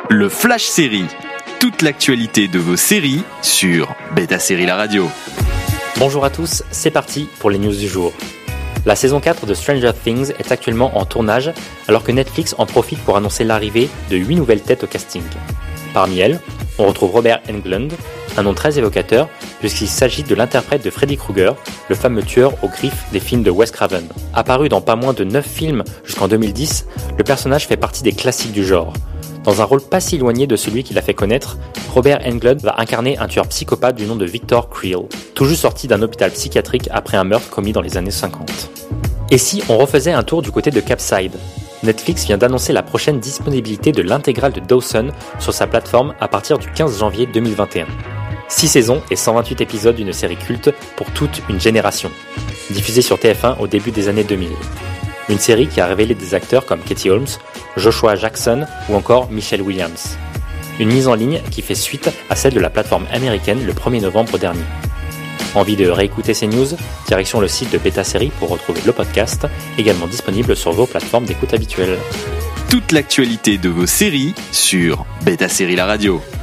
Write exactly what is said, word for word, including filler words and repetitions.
Le Flash Série. Toute l'actualité de vos séries sur Beta Série La Radio. Bonjour à tous, c'est parti pour les news du jour. La saison quatre de Stranger Things est actuellement en tournage alors que Netflix en profite pour annoncer l'arrivée de huit nouvelles têtes au casting. Parmi elles, on retrouve Robert Englund, un nom très évocateur puisqu'il s'agit de l'interprète de Freddy Krueger, le fameux tueur aux griffes des films de Wes Craven. Apparu dans pas moins de neuf films jusqu'en deux mille dix, le personnage fait partie des classiques du genre. Dans un rôle pas si éloigné de celui qu'il a fait connaître, Robert Englund va incarner un tueur psychopathe du nom de Victor Creel, tout juste sorti d'un hôpital psychiatrique après un meurtre commis dans les années cinquante. Et si on refaisait un tour du côté de Capside ? Netflix vient d'annoncer la prochaine disponibilité de l'intégrale de Dawson sur sa plateforme à partir du quinze janvier deux mille vingt et un. six saisons et cent vingt-huit épisodes d'une série culte pour toute une génération, diffusée sur T F un au début des années deux mille. Une série qui a révélé des acteurs comme Katie Holmes, Joshua Jackson ou encore Michelle Williams. Une mise en ligne qui fait suite à celle de la plateforme américaine le premier novembre dernier. Envie de réécouter ces news ? Direction le site de Beta Série pour retrouver le podcast, également disponible sur vos plateformes d'écoute habituelles. Toute l'actualité de vos séries sur Beta Série La Radio.